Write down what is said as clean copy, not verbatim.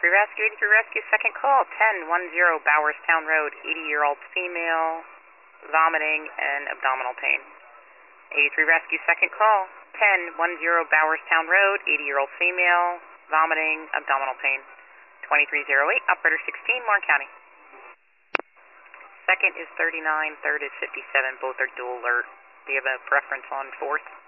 Rescue, 83 Rescue, second call, 1010 Bowerstown Road, 80-year-old female, vomiting and abdominal pain. 83 Rescue, second call, 1010 Bowerstown Road, 80-year-old female, vomiting, abdominal pain. 2308, operator 16, Warren County. Second is 39, third is 57, both are dual alert. Do you have a preference on fourth?